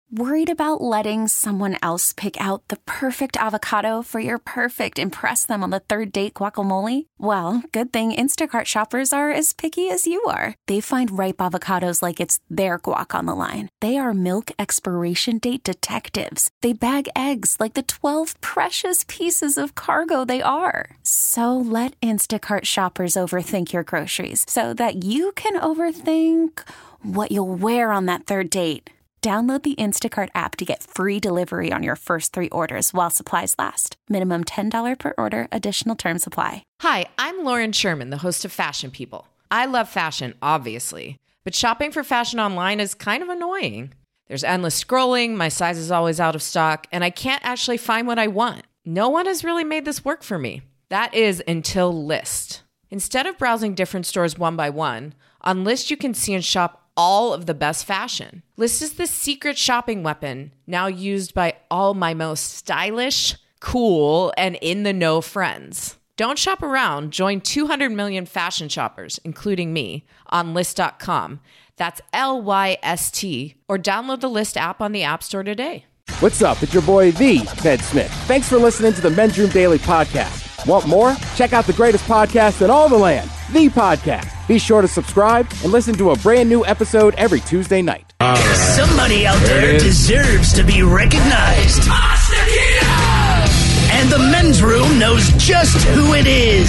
Worried about letting someone else pick out the perfect avocado for your perfect impress them on the third date guacamole? Well, good thing Instacart shoppers are as picky as you are. They find ripe avocados like it's their guac on the line. They are milk expiration date detectives. They bag eggs like the 12 precious pieces of cargo they are. So let Instacart shoppers overthink your groceries so that you can overthink what you'll wear on that third date. Download the Instacart app to get free delivery on your first 3 orders while supplies last. Minimum $10 per order. Additional terms apply. Hi, I'm Lauren Sherman, the host of Fashion People. I love fashion, obviously, but shopping for fashion online is kind of annoying. There's endless scrolling, my size is always out of stock, and I can't actually find what I want. No one has really made this work for me. That is until Lyst. Instead of browsing different stores one by one, on Lyst you can see and shop all of the best fashion. Lyst is the secret shopping weapon now used by all my most stylish, cool, and in-the-know friends. Don't shop around. Join 200 million fashion shoppers, including me, on Lyst.com. That's Lyst, or download the Lyst app on the App Store today. What's up? It's your boy, The Ted Smith. Thanks for listening to the Men's Room Daily Podcast. Want more? Check out the greatest podcast in all the land, The Podcast. Be sure to subscribe and listen to a brand new episode every Tuesday night. Right. Somebody out there deserves to be recognized. And the Men's Room knows just who it is.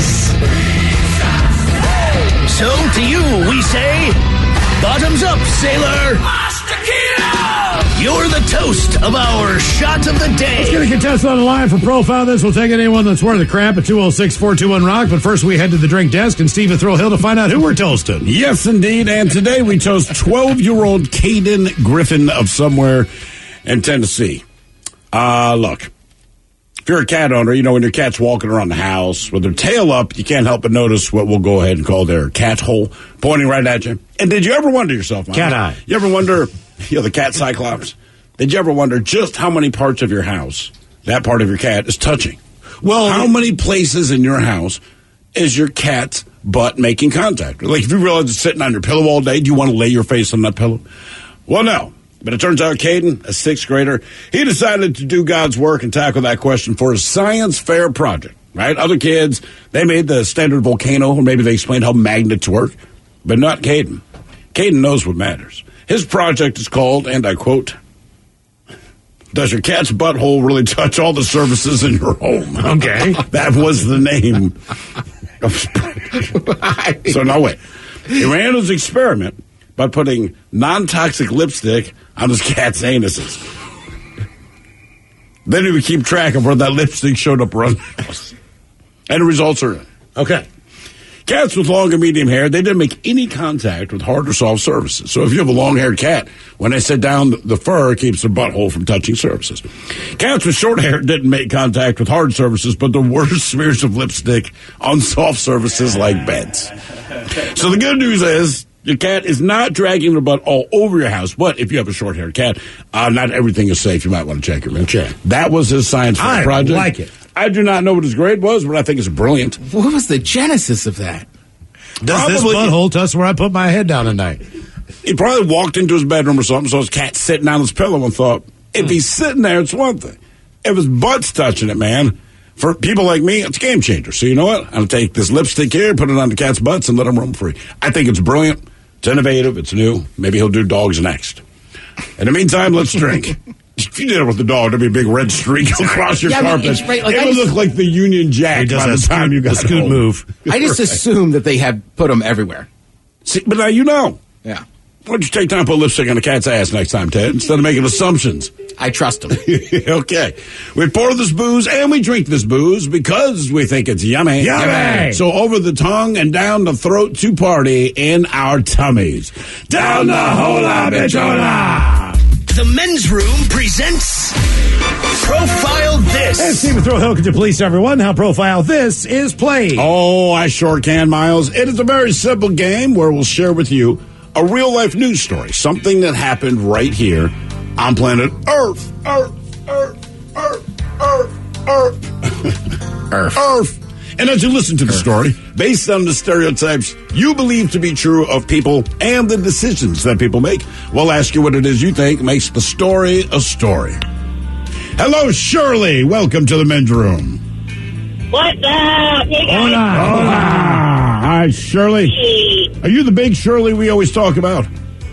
So to you, we say, bottoms up, sailor. You're the toast of our shot of the day. Let's get a contestant on the line for Profile This. We'll take anyone that's worth the crap at 206-421-ROCK. But first, we head to the drink desk and Stephen Thrill-Hill to find out who we're toasting. Yes, indeed. And today we toast 12-year-old Caden Griffin of somewhere in Tennessee. Look, if you're a cat owner, you know when your cat's walking around the house with their tail up, you can't help but notice what we'll go ahead and call their cat hole pointing right at you. And did you ever wonder yourself, Mike? Cat eye. You ever wonder, the cat cyclops? Did you ever wonder just how many parts of your house that part of your cat is touching? Well, how many places in your house is your cat's butt making contact? Like, if you realize it's sitting on your pillow all day, do you want to lay your face on that pillow? Well, no. But it turns out Caden, a 6th grader, he decided to do God's work and tackle that question for his science fair project, right? Other kids, they made the standard volcano, or maybe they explained how magnets work, but not Caden. Caden knows what matters. His project is called, and I quote, "Does your cat's butthole really touch all the surfaces in your home?" Okay. That was the name of his project. So now wait. He ran his experiment by putting non-toxic lipstick on his cat's anuses. Then he would keep track of where that lipstick showed up around the house. And the results are in. Okay. Cats with long and medium hair, they didn't make any contact with hard or soft surfaces. So if you have a long-haired cat, when they sit down, the fur keeps their butthole from touching surfaces. Cats with short hair didn't make contact with hard surfaces, but the worst smears of lipstick on soft surfaces like beds. So the good news is, your cat is not dragging their butt all over your house, but if you have a short-haired cat, not everything is safe. You might want to check your room. That was his science fair project. I like it. I do not know what his grade was, but I think it's brilliant. What was the genesis of that? Does this butthole touch where I put my head down at night? He probably walked into his bedroom or something, so his cat's sitting on his pillow and thought, if he's sitting there, it's one thing. If his butt's touching it, man, for people like me, it's a game changer. So you know what? I'm going to take this lipstick here, put it on the cat's butts, and let him roam free. I think it's brilliant. It's innovative. It's new. Maybe he'll do dogs next. In the meantime, let's drink. If you did it with the dog, there'd be a big red streak across your carpet. I mean, right, like, it would look like the Union Jack by the time you got the scoot home. move. I just assumed that they had put them everywhere. See, but now you know. Yeah. Why don't you take time to put lipstick on a cat's ass next time, Ted, instead of making assumptions? I trust them. Okay. We pour this booze and we drink this booze because we think it's yummy. Yummy! So over the tongue and down the throat to party in our tummies. Down the hola bichola! The Men's Room presents Profile This. And Stephen Thrill-Hill, could you please tell everyone how Profile This is played? Oh, I sure can, Miles. It is a very simple game where we'll share with you a real-life news story, something that happened right here on planet Earth. Earth. And as you listen to the story, based on the stereotypes you believe to be true of people and the decisions that people make, we'll ask you what it is you think makes the story a story. Hello, Shirley. Welcome to the men's room. What's up? Hey, guys. Hola. Hi, Shirley. Are you the big Shirley we always talk about?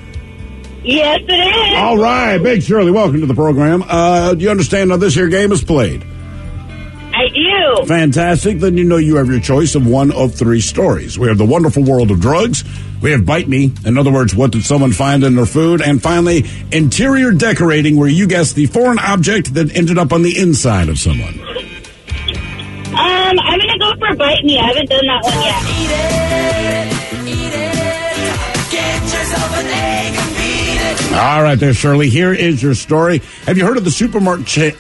Yes, it is. All right, big Shirley, welcome to the program. Do you understand how this here game is played? I do. Fantastic. Then you know you have your choice of one of three stories. We have The Wonderful World of Drugs. We have Bite Me. In other words, what did someone find in their food? And finally, Interior Decorating, where you guess the foreign object that ended up on the inside of someone. I'm going to go for Bite Me. I haven't done that one yet. Eat it. Get yourself an egg and beat it. All right there, Shirley. Here is your story. Have you heard of the supermarket chain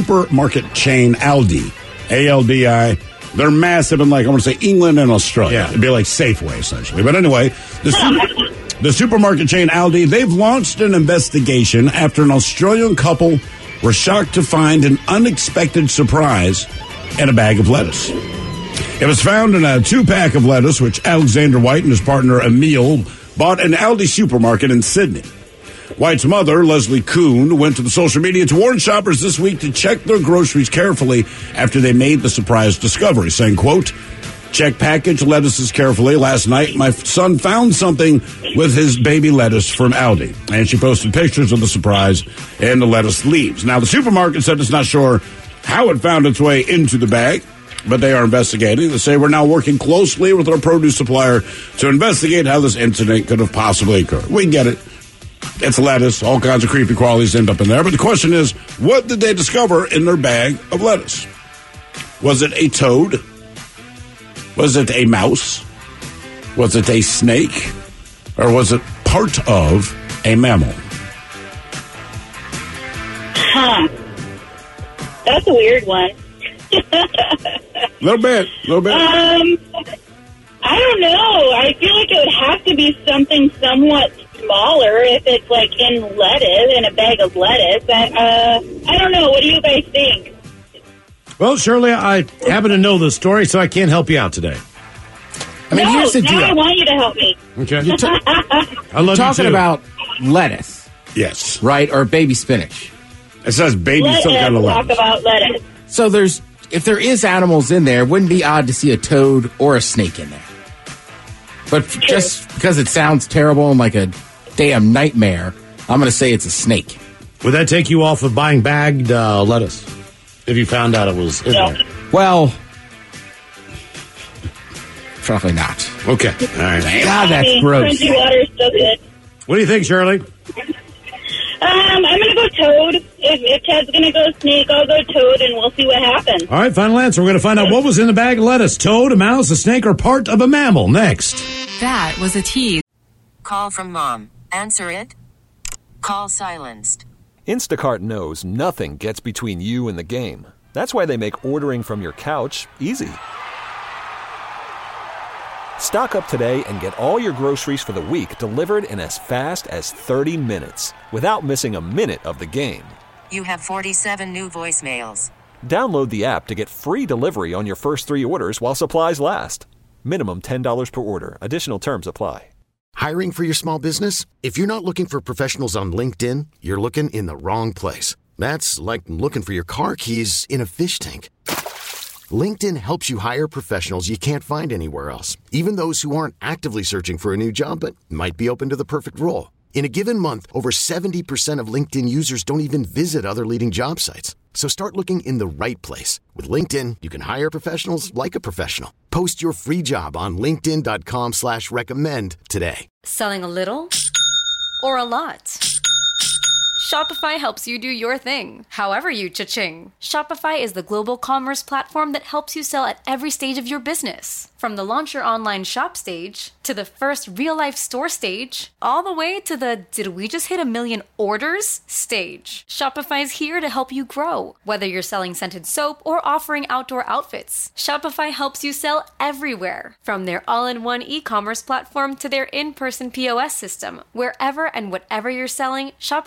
Aldi? A-L-D-I. They're massive in, like, I want to say England and Australia. Yeah. It'd be like Safeway, essentially. But anyway, the supermarket chain Aldi, they've launched an investigation after an Australian couple were shocked to find an unexpected surprise in a bag of lettuce. It was found in a 2-pack of lettuce, which Alexander White and his partner Emil bought in Aldi supermarket in Sydney. White's mother, Leslie Kuhn, went to the social media to warn shoppers this week to check their groceries carefully after they made the surprise discovery, saying, quote, "Check package lettuces carefully. Last night, my son found something with his baby lettuce from Aldi." And she posted pictures of the surprise and the lettuce leaves. Now, the supermarket said it's not sure how it found its way into the bag, but they are investigating. They say we're now working closely with our produce supplier to investigate how this incident could have possibly occurred. We get it. It's lettuce. All kinds of creepy qualities end up in there. But the question is, what did they discover in their bag of lettuce? Was it a toad? Was it a mouse? Was it a snake? Or was it part of a mammal? Huh. That's a weird one. Little bit. I don't know. I feel like it would have to be something somewhat smaller if it's like in lettuce, in a bag of lettuce. I don't know. What do you guys think? Well, Shirley, I happen to know the story, so I can't help you out today. I mean, here's the deal. I want you to help me. Okay. I love talking about lettuce, Yes. right? Or baby spinach. It says baby Let some us kind of talk lettuce. about lettuce. So if there is animals in there, it wouldn't be odd to see a toad or a snake in there. But just because it sounds terrible and like a damn nightmare, I'm going to say it's a snake. Would that take you off of buying bagged lettuce if you found out it was in No. there? Well, probably not. Okay. All right. God, that's gross. Crunchy water is so good. What do you think, Shirley? I'm going to go toad. If Ted's going to go snake, I'll go toad, and we'll see what happens. All right, final answer. We're going to find out what was in the bag of lettuce. Toad, a mouse, a snake, or part of a mammal. Next. That was a tease. Call from mom. Answer it. Call silenced. Instacart knows nothing gets between you and the game. That's why they make ordering from your couch easy. Stock up today and get all your groceries for the week delivered in as fast as 30 minutes without missing a minute of the game. You have 47 new voicemails. Download the app to get free delivery on your first 3 orders while supplies last. Minimum $10 per order. Additional terms apply. Hiring for your small business? If you're not looking for professionals on LinkedIn, you're looking in the wrong place. That's like looking for your car keys in a fish tank. LinkedIn helps you hire professionals you can't find anywhere else, even those who aren't actively searching for a new job but might be open to the perfect role. In a given month, over 70% of LinkedIn users don't even visit other leading job sites. So start looking in the right place. With LinkedIn, you can hire professionals like a professional. Post your free job on linkedin.com/recommend today. Selling a little or a lot? Shopify helps you do your thing, however you cha-ching. Shopify is the global commerce platform that helps you sell at every stage of your business. From the launch your online shop stage, to the first real-life store stage, all the way to the did we just hit 1 million orders stage. Shopify's here to help you grow. Whether you're selling scented soap or offering outdoor outfits, Shopify helps you sell everywhere. From their all-in-one e-commerce platform to their in-person POS system, wherever and whatever you're selling, Shopify's got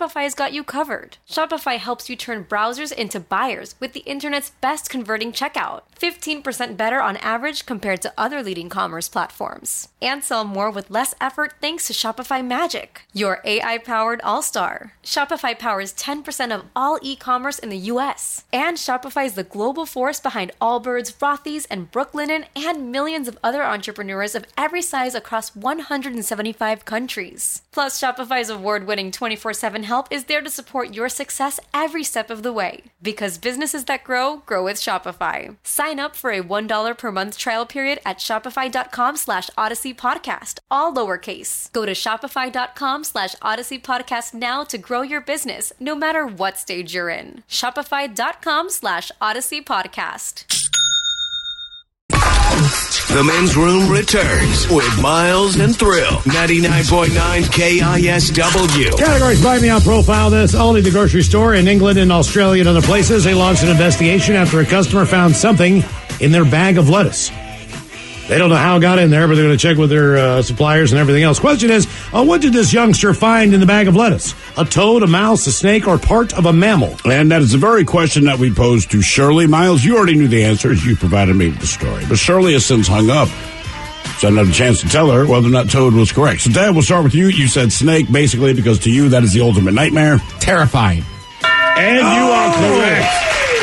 got you covered. Shopify helps you turn browsers into buyers with the internet's best converting checkout. 15% better on average compared to other leading commerce platforms. And sell more with less effort thanks to Shopify Magic, your AI-powered all-star. Shopify powers 10% of all e-commerce in the U.S. And Shopify is the global force behind Allbirds, Rothy's, and Brooklinen, and millions of other entrepreneurs of every size across 175 countries. Plus, Shopify's award-winning 24/7 help is there to support your success every step of the way. Because businesses that grow, grow with Shopify. Sign up for a $1 per month trial period at shopify.com/Odyssey Podcast, all lowercase. Go to shopify.com/Odyssey Podcast now to grow your business, no matter what stage you're in. Shopify.com/Odyssey Podcast. The Men's Room returns with Miles and Thrill. 99.9 KISW. Categories by me on Profile This. Only the grocery store in England and Australia and other places. They launched an investigation after a customer found something in their bag of lettuce. They don't know how it got in there, but they're going to check with their suppliers and everything else. Question is, what did this youngster find in the bag of lettuce? A toad, a mouse, a snake, or part of a mammal? And that is the very question that we posed to Shirley. Miles, you already knew the answers. You provided me with the story. But Shirley has since hung up, so I didn't have a chance to tell her whether or not toad was correct. So, Dad, we'll start with you. You said snake, basically, because to you, that is the ultimate nightmare. Terrifying. And you are correct.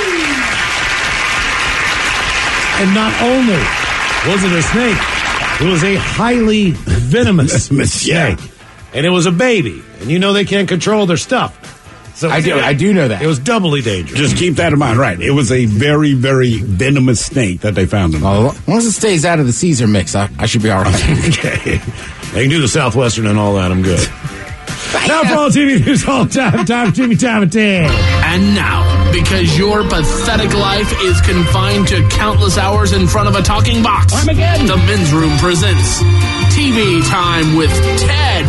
And not only was it a snake, it was a highly venomous snake. And it was a baby. And you know they can't control their stuff. So I do know that. It was doubly dangerous. Just keep that in mind, right? It was a very, very venomous snake that they found in well, as long as it stays out of the Caesar mix, I should be all right. Okay. They can do the Southwestern and all that. I'm good. Now for all TV news all the time. Time for TV Time of 10. And now, because your pathetic life is confined to countless hours in front of a talking box, Armageddon. The Men's Room presents TV Time with Ted.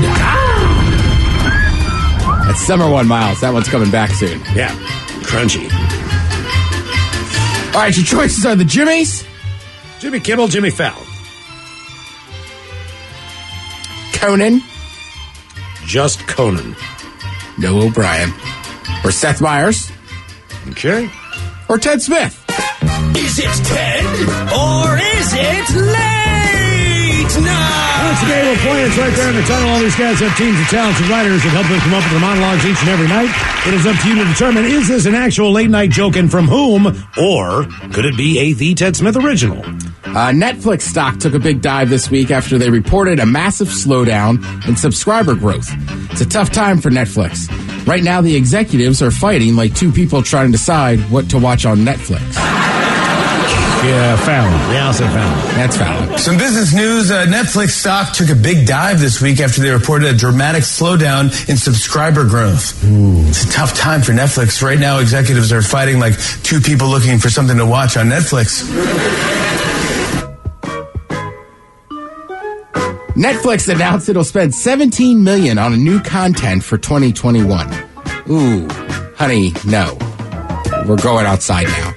That's summer one, Miles. That one's coming back soon. Yeah. Crunchy. All right, your choices are the Jimmys, Jimmy Kimmel, Jimmy Fallon. Conan, Just Conan. Noah O'Brien, or Seth Meyers, Okay. or Ted Smith. Is it Ted or is it late night? That's the game we're playing. It's right there in the title. All these guys have teams of talented writers that help them come up with their monologues each and every night. It is up to you to determine, is this an actual late night joke and from whom, or could it be a The Ted Smith original? Netflix stock took a big dive this week after they reported a massive slowdown in subscriber growth. It's a tough time for Netflix. Right now, the executives are fighting like two people trying to decide what to watch on Netflix. Yeah, Fallon. Yeah, I'll say Fallon. That's Fallon. Some business news. Netflix stock took a big dive this week after they reported a dramatic slowdown in subscriber growth. Ooh. It's a tough time for Netflix. Right now, executives are fighting like two people looking for something to watch on Netflix. Netflix announced it'll spend $17 million on a new content for 2021. Ooh, honey, no. We're going outside now.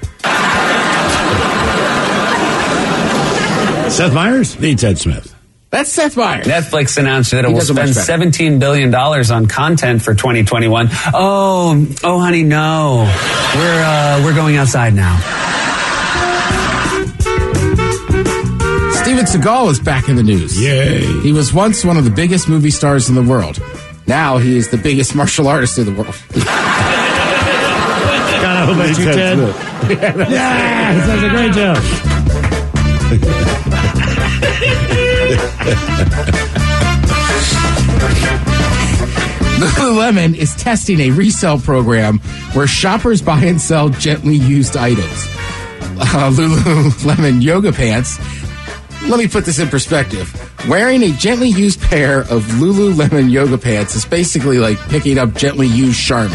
Seth Meyers? The Ted Smith. That's Seth Meyers. Netflix announced that it will spend $17 billion on content for 2021. Oh, honey, no. We're going outside now. Steven Seagal is back in the news. Yay. He was once one of the biggest movie stars in the world. Now he is the biggest martial artist in the world. God, I hope that's you, Ted. Yeah, that's a great joke. Lululemon is testing a resale program where shoppers buy and sell gently used items. Lululemon yoga pants. Let me put this in perspective. Wearing a gently used pair of Lululemon yoga pants is basically like picking up gently used Charmin.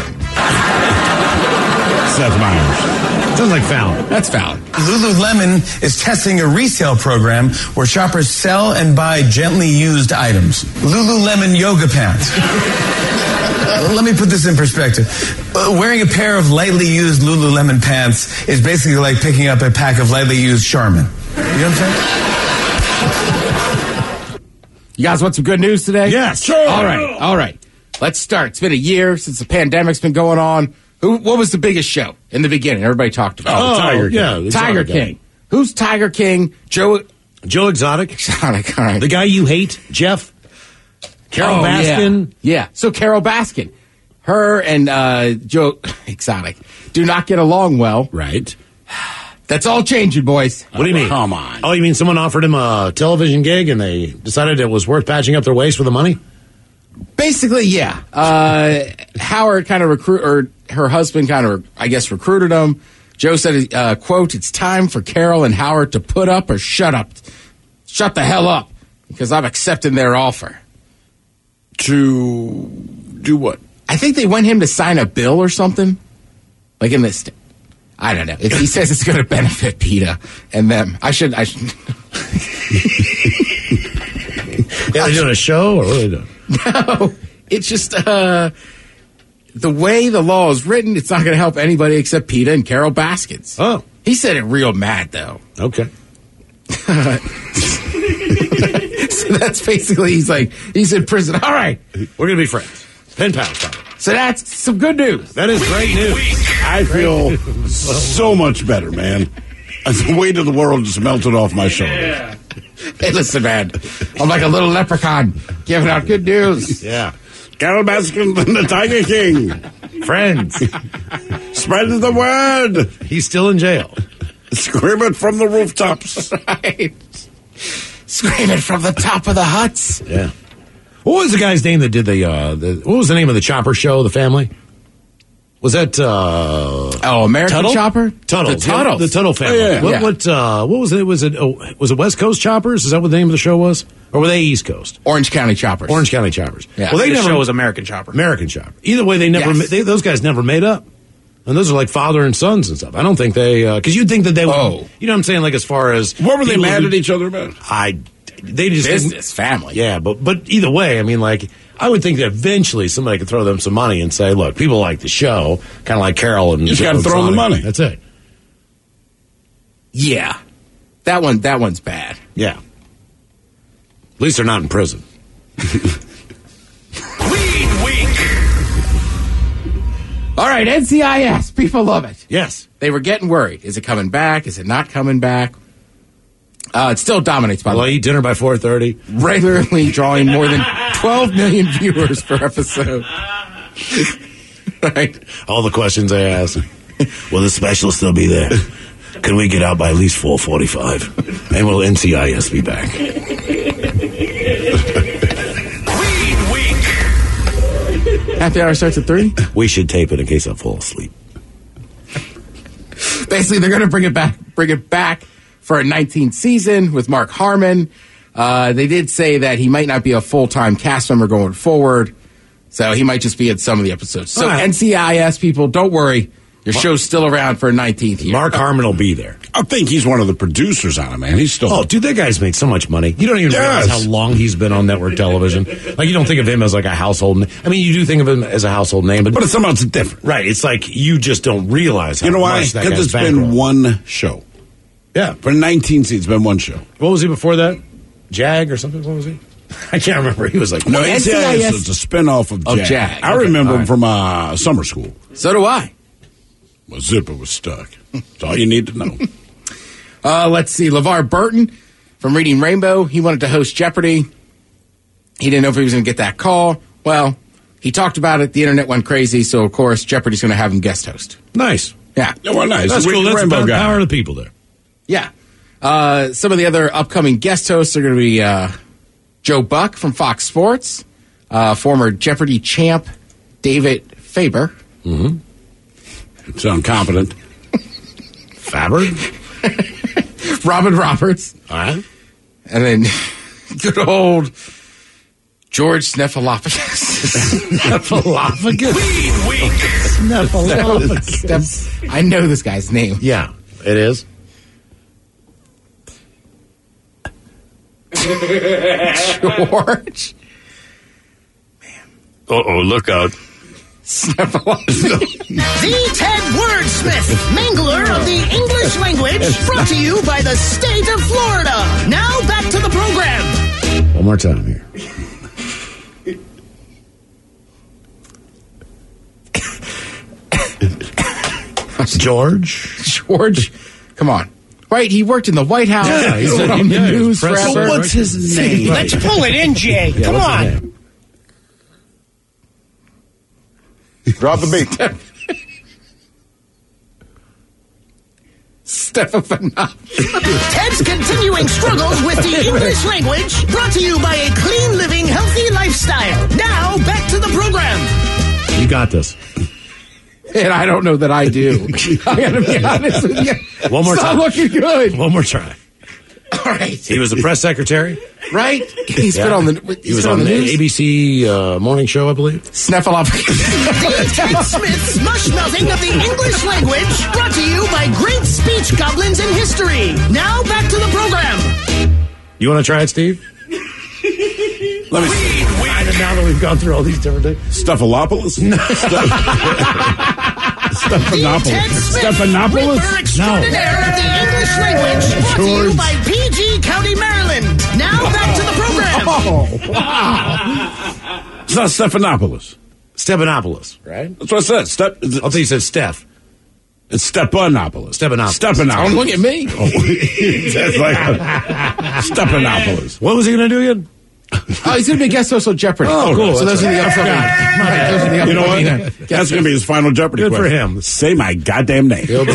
Seth Meyers. Sounds like Fallon. That's Fallon. Lululemon is testing a resale program where shoppers sell and buy gently used items. Lululemon yoga pants. Let me put this in perspective. Wearing a pair of lightly used Lululemon pants is basically like picking up a pack of lightly used Charmin. You know what I'm saying? You guys want some good news today? Yes, sure. All right. let's start. It's been a year since the pandemic's been going on. What was the biggest show in the beginning? Everybody talked about the Tiger King. Yeah, Tiger King. Who's Tiger King? Joe Exotic. Exotic, all right. The guy you hate, Jeff. Carol Baskin. Yeah. So Carol Baskin. Her and Joe Exotic do not get along well. Right. That's all changing, boys. What do you mean? Come on. Oh, you mean someone offered him a television gig and they decided it was worth patching up their waist for the money? Basically, yeah. Howard kind of her husband kind of, I guess, recruited him. Joe said, quote, "It's time for Carol and Howard to put up or shut up. Shut the hell up, because I'm accepting their offer." To do what? I think they want him to sign a bill or something. Like in this, I don't know. He says it's going to benefit PETA and them. I should. Yeah, they're doing a show, or what are they doing? No, it's just the way the law is written. It's not going to help anybody except PETA and Carol Baskins. Oh, he said it real mad though. Okay. So that's basically he's in prison. All right, we're gonna be friends. Pen pals. So that's some good news. That is great news. I feel so much better, man. The weight of the world just melted off my shoulders. Yeah. Hey, listen, man. I'm like a little leprechaun giving out good news. Yeah. Carol Baskin and the Tiger King. Friends. Spread the word. He's still in jail. Scream it from the rooftops. Right. Scream it from the top of the huts. Yeah. What was the guy's name that did what was the name of the Chopper show, The Family? Was that American Tuttle? Chopper? Tuttle. The Tuttle. The Tuttle family. Oh, yeah. What was it? Was it West Coast Choppers? Is that what the name of the show was? Or were they East Coast? Orange County Choppers. Orange County Choppers. Yeah. Well, The show was American Chopper. American Chopper. Either way, they never those guys never made up. And those are like father and sons and stuff. I don't think they because you'd think that they would. Oh. You know what I'm saying? Like as far as what were they mad at each other about? They just business, family. Yeah, but either way, I mean, like I would think that eventually somebody could throw them some money and say, "Look, people like the show," kind of like Carol and you just got to throw them the money. That's it. Yeah, that one's bad. Yeah, at least they're not in prison. Weed Week. All right, NCIS. People love it. Yes, they were getting worried. Is it coming back? Is it not coming back? It still dominates, by the way. I'll eat dinner by 4:30. Regularly drawing more than 12 million viewers per episode. Right. All the questions I ask. Will the special still be there? Can we get out by at least 4:45? And will NCIS be back? Weed Week. Happy hour starts at 3? We should tape it in case I fall asleep. Basically, they're going to bring it back for a 19th season with Mark Harmon. They did say that he might not be a full-time cast member going forward, so he might just be in some of the episodes. So NCIS people, don't worry. Your show's still around for a 19th year. Mark Harmon will be there. I think he's one of the producers on it, man. He's still... Oh, dude, that guy's made so much money. You don't even realize how long he's been on network television. Like, you don't think of him as like a household name. I mean, you do think of him as a household name, but it's somehow different. Right. It's like you just don't realize how much that guy's because it's been one show. Yeah. For 19 seasons, it's been one show. What was he before that? Jag or something? What was he? I can't remember. He was like... No, NCIS is a spinoff of Jag. I remember him from summer school. So do I. My zipper was stuck. That's all you need to know. Let's see. LeVar Burton from Reading Rainbow. He wanted to host Jeopardy. He didn't know if he was going to get that call. Well, he talked about it. The internet went crazy. So, of course, Jeopardy's going to have him guest host. Nice. Yeah. Oh, well, nice. That's cool. That's the power of the people there. Yeah. Some of the other upcoming guest hosts are going to be Joe Buck from Fox Sports, former Jeopardy champ David Faber. Mm-hmm. Sound competent. Faber? Robin Roberts. All right. And then good old George Snuffleupagus. Snuffleupagus? Weed Week. Snuffleupagus. I know this guy's name. Yeah, it is. George. Uh-oh, look out. The Ted Wordsmith, mangler of the English language, brought to you by the state of Florida. Now back to the program. One more time here. George? Come on. Right, he worked in the White House. Yeah, he's on the news forever. So what's his name? Let's pull it in, Jay. Yeah, Come what's his on. name? Drop the beat. Stephanopoulos. Ted's continuing struggles with the English language, brought to you by a clean living, healthy lifestyle. Now, back to the program. You got this. And I don't know that I do. I gotta be honest with you. One more it's time. Not looking good. One more try. All right. He was the press secretary. Right? He's been on the. He was on the ABC morning show, I believe. Snuffleupagus. Ted Smith's mush-mouthing of the English language, brought to you by great speech goblins in history. Now, back to the program. You want to try it, Steve? Let me see. Now that we've gone through all these different things. Stephanopoulos? No. Stephanopoulos. Stephanopoulos? Whipper extraordinaire of the English language, brought to you by PG County, Maryland. Now back to the program. Oh, wow. It's not Stephanopoulos. Stephanopoulos, right? That's what I said. I thought you said Steph. It's Stephanopoulos. Don't look at me. Oh, that's like Stephanopoulos. What was he going to do again? Oh, he's going to be guest host on Jeopardy. Oh, cool. So those are the upcoming. Right, those are the You know what? upcoming. That's going to be his final Jeopardy Good question. for him. Say my goddamn name. Oh,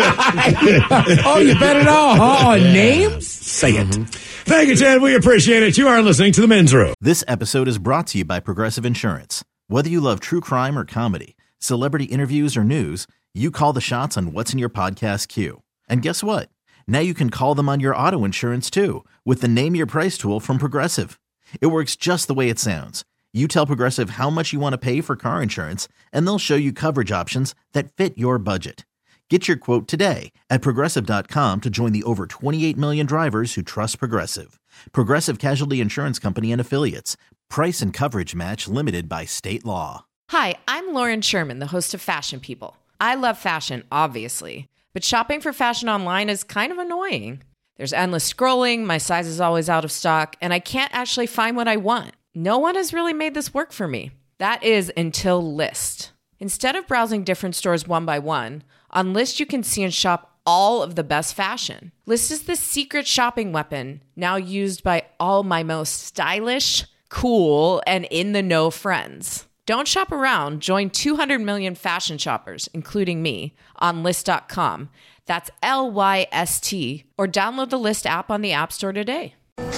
you bet it all, huh? On names? Say it. Thank you, Ted. We appreciate it. You are listening to The Men's Room. This episode is brought to you by Progressive Insurance. Whether you love true crime or comedy, celebrity interviews or news, you call the shots on what's in your podcast queue. And guess what? Now you can call them on your auto insurance too with the Name Your Price tool from Progressive. It works just the way it sounds. You tell Progressive how much you want to pay for car insurance, and they'll show you coverage options that fit your budget. Get your quote today at Progressive.com to join the over 28 million drivers who trust Progressive. Progressive Casualty Insurance Company and Affiliates. Price and coverage match limited by state law. Hi, I'm Lauren Sherman, the host of Fashion People. I love fashion, obviously, but shopping for fashion online is kind of annoying. There's endless scrolling, my size is always out of stock, and I can't actually find what I want. No one has really made this work for me. That is until Lyst. Instead of browsing different stores one by one, on Lyst you can see and shop all of the best fashion. Lyst is the secret shopping weapon now used by all my most stylish, cool, and in-the-know friends. Don't shop around. Join 200 million fashion shoppers, including me, on Lyst.com. That's LYST, or download the Lyst app on the App Store today.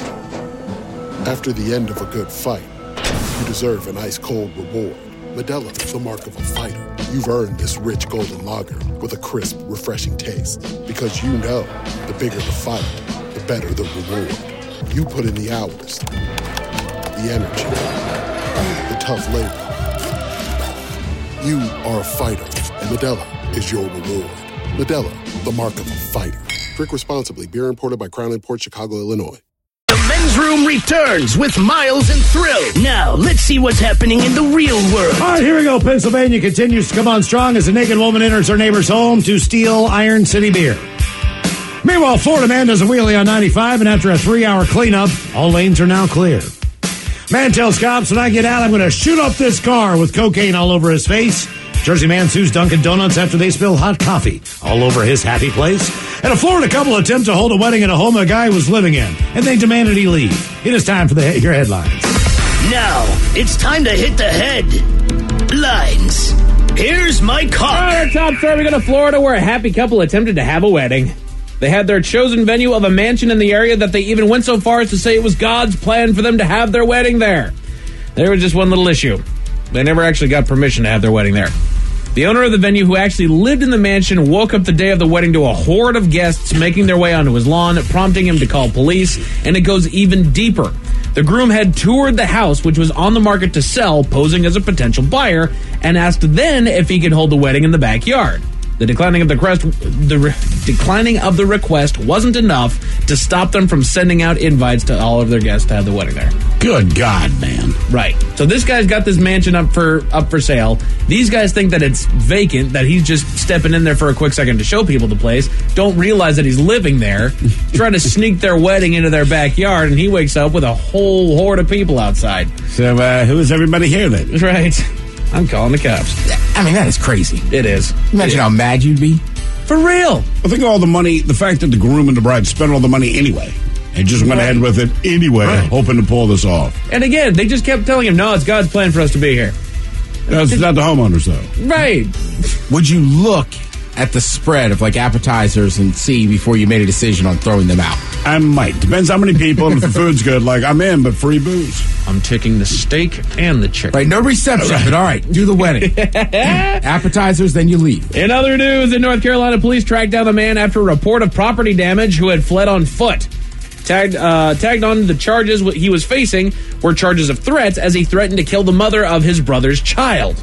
After the end of a good fight, you deserve an ice-cold reward. Modelo, the mark of a fighter. You've earned this rich golden lager with a crisp, refreshing taste. Because you know, the bigger the fight, the better the reward. You put in the hours, the energy, the tough labor. You are a fighter, and Modelo is your reward. Modelo, the mark of a fighter. Drink responsibly. Beer imported by Crown Imports, Chicago, Illinois. The Men's Room returns with Miles and Thrill. Now, let's see what's happening in the real world. All right, here we go. Pennsylvania continues to come on strong as a naked woman enters her neighbor's home to steal Iron City beer. Meanwhile, Florida man does a wheelie on 95, and after a 3-hour cleanup, all lanes are now clear. Man tells cops, when I get out, I'm going to shoot up this car with cocaine all over his face. Jersey man sues Dunkin' Donuts after they spill hot coffee all over his happy place. And a Florida couple attempt to hold a wedding at a home a guy was living in, and they demanded he leave. It is time for your headlines. Now, it's time to hit the headlines. Here's my call. All right, our top story, we go to Florida where a happy couple attempted to have a wedding. They had their chosen venue of a mansion in the area that they even went so far as to say it was God's plan for them to have their wedding there. There was just one little issue. They never actually got permission to have their wedding there. The owner of the venue, who actually lived in the mansion, woke up the day of the wedding to a horde of guests making their way onto his lawn, prompting him to call police, and it goes even deeper. The groom had toured the house, which was on the market to sell, posing as a potential buyer, and asked then if he could hold the wedding in the backyard. The declining of the request wasn't enough to stop them from sending out invites to all of their guests to have the wedding there. Good God, man. Right. So this guy's got this mansion up for sale. These guys think that it's vacant, that he's just stepping in there for a quick second to show people the place. Don't realize that he's living there. Trying to sneak their wedding into their backyard, and he wakes up with a whole horde of people outside. So who is everybody here then? Right. I'm calling the cops. I mean, that is crazy. It is. Imagine how mad you'd be. For real. I think all the money, the fact that the groom and the bride spent all the money anyway, and just went ahead with it anyway, hoping to pull this off. And again, they just kept telling him, no, it's God's plan for us to be here. No, it's not the homeowners, though. Right. Would you look at the spread of like appetizers and see before you made a decision on throwing them out? I might. Depends how many people, and if the food's good, like I'm in, but free booze. I'm taking the steak and the chicken. Right, no reception, but all right, do the wedding. Appetizers, then you leave. In other news, in North Carolina, police tracked down a man after a report of property damage who had fled on foot. Tagged on the charges he was facing were charges of threats as he threatened to kill the mother of his brother's child.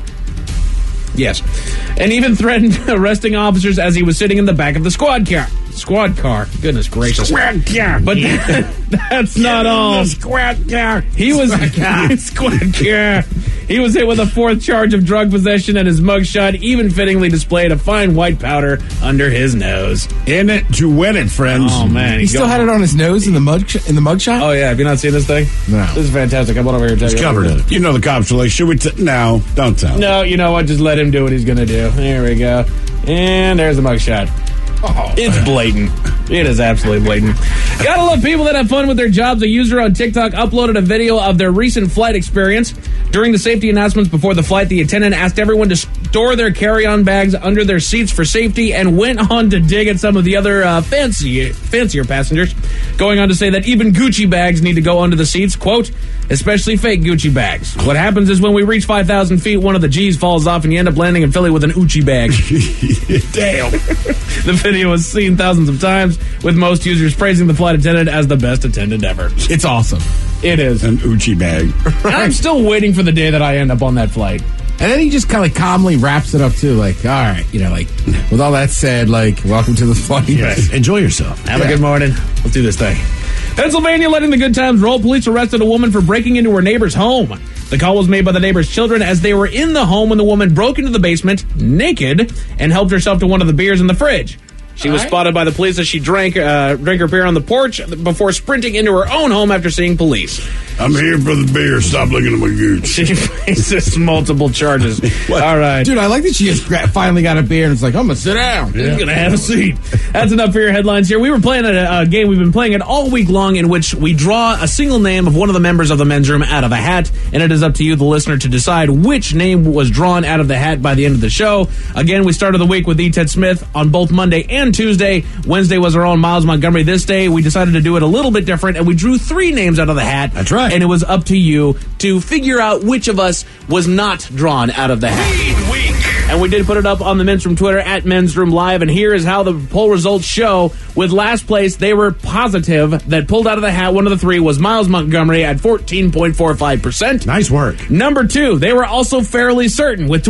Yes. And even threatened arresting officers as he was sitting in the back of the squad car. Goodness gracious. Squad car. But that's not all. Squad car. He was squad car. He was hit with a fourth charge of drug possession, and his mugshot even fittingly displayed a fine white powder under his nose. In it to win it, friends. Oh man, he still had it on his nose in the mugshot. Oh yeah, have you not seen this thing? No, this is fantastic. I'm over here. He's covered it. You know the cops are like, should we? No, don't tell. No, you know what? Just let him do what he's gonna do. There we go. And there's the mugshot. Oh, it's blatant. It is absolutely blatant. Gotta love people that have fun with their jobs. A user on TikTok uploaded a video of their recent flight experience. During the safety announcements before the flight, the attendant asked everyone to store their carry-on bags under their seats for safety and went on to dig at some of the other fancier passengers, going on to say that even Gucci bags need to go under the seats, quote, especially fake Gucci bags. What happens is when we reach 5,000 feet, one of the G's falls off and you end up landing in Philly with an Uchi bag. Damn. The video was seen thousands of times, with most users praising the flight attendant as the best attendant ever. It's awesome. It is. An Uchi bag. I'm still waiting for the day that I end up on that flight. And then he just kind of calmly wraps it up, too. Like, all right, like, with all that said, like, welcome to the flight. Yes. Enjoy yourself. Have a good morning. Let's do this thing. Pennsylvania letting the good times roll. Police arrested a woman for breaking into her neighbor's home. The call was made by the neighbor's children as they were in the home when the woman broke into the basement naked and helped herself to one of the beers in the fridge. She was spotted by the police as she drank her beer on the porch before sprinting into her own home after seeing police. I'm here for the beer. Stop looking at my gooch. She faces multiple charges. All right. Dude, I like that she just finally got a beer and it's like, I'm going to sit down. Yeah. I'm going to have a seat. That's enough for your headlines here. We were playing a game. We've been playing it all week long in which we draw a single name of one of the members of the men's room out of a hat, and it is up to you, the listener, to decide which name was drawn out of the hat by the end of the show. Again, we started the week with E. Ted Smith on both Monday and Tuesday. Wednesday was our own Miles Montgomery. This day, we decided to do it a little bit different, and we drew 3 names out of the hat. That's right. And it was up to you to figure out which of us was not drawn out of the hat. And we did put it up on the Men's Room Twitter at Men's Room Live, and here is how the poll results show. With last place, they were positive that pulled out of the hat, one of the 3 was Miles Montgomery at 14.45%. Nice work. Number 2, they were also fairly certain with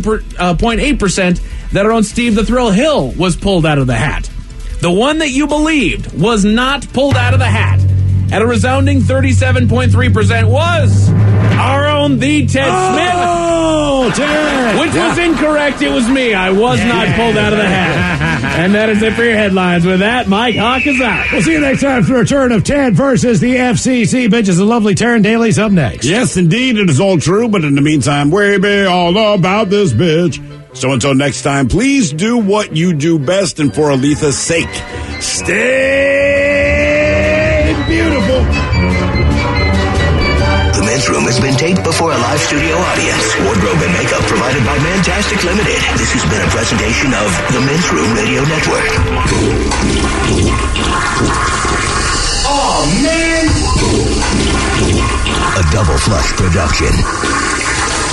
22.8% that our own Steve the Thrill Hill was pulled out of the hat. The one that you believed was not pulled out of the hat at a resounding 37.3% was our own The Ted Smith. Oh, Ted! Which was incorrect. It was me. I was not pulled out of the hat. And that is it for your headlines. With that, Mike Hawk is out. We'll see you next time for the return of Ted versus the FCC. Bitches, a lovely turn. Daily's up next. Yes, indeed. It is all true. But in the meantime, we be all about this bitch. So until next time, please do what you do best. And for Aletha's sake, stay beautiful. The Men's Room has been taped before a live studio audience. Wardrobe and makeup provided by Mantastic Limited. This has been a presentation of the Men's Room Radio Network. Oh, man! A Double Flush production.